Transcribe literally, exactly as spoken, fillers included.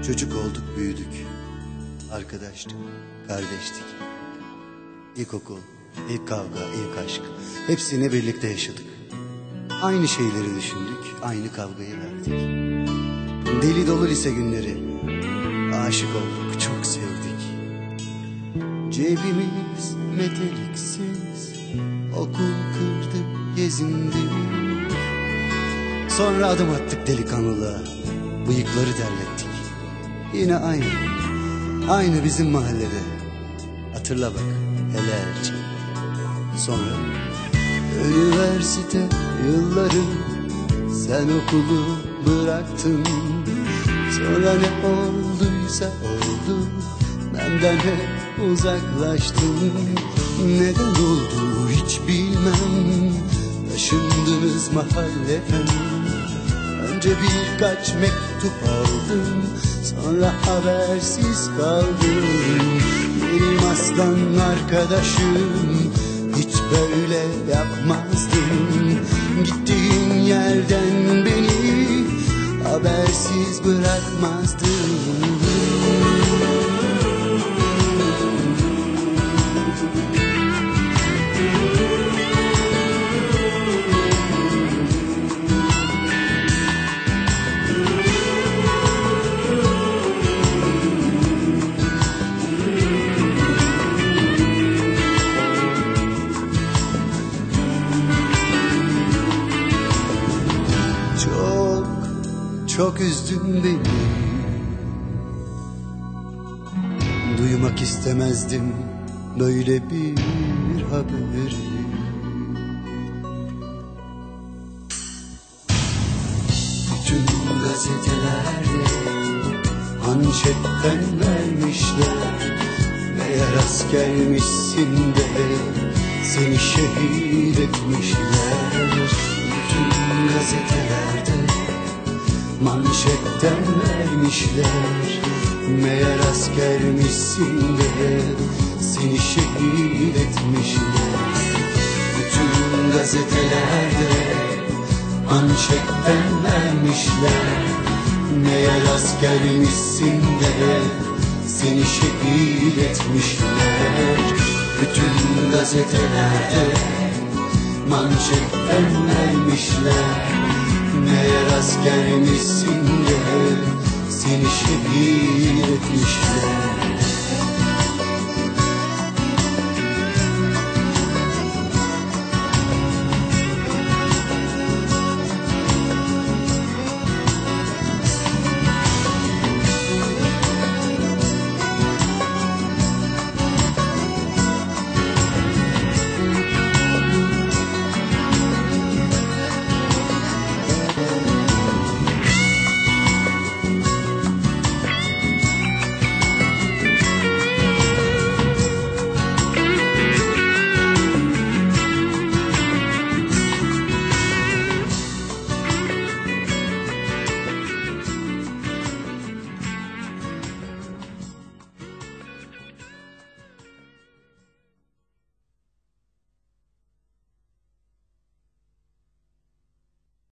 Çocuk olduk, büyüdük. Arkadaştık, kardeştik. İlkokul, ilk kavga, ilk aşk. Hepsini birlikte yaşadık. Aynı şeyleri düşündük, aynı kavgayı verdik. Deli dolu lise günleri. Aşık olduk, çok sevdik. Cebimiz meteliksiz, okul kırdık, gezindik. Sonra adım attık delikanlılığa, bıyıkları terlettik. Yine aynı, aynı bizim mahallede. Hatırla bak, hele elçi. Sonra üniversite yılları, sen okulu bıraktın. Sonra ne olduysa oldu, benden hep uzaklaştın. Neden oldu hiç bilmem, taşındınız mahalleden. Önce birkaç mektup aldım, sonra habersiz kaldım. Benim aslan arkadaşım, hiç böyle yapmazdın. Gittiğin yerden beni habersiz bırakmazdın. Çok, çok üzdün beni. Duymak istemezdim böyle bir haberi. Bütün gazetelerde manşetten vermişler. Meğer askermişsin de seni şehit etmişler. Bütün gazetelerde manşetten vermişler. Meğer askermişsin de seni şehit etmişler. Bütün gazetelerde manşetten vermişler. Meğer askermişsin de seni şehit etmişler. Bütün gazetelerde manşetten vermişler. Meğer askermişsin de seni şehit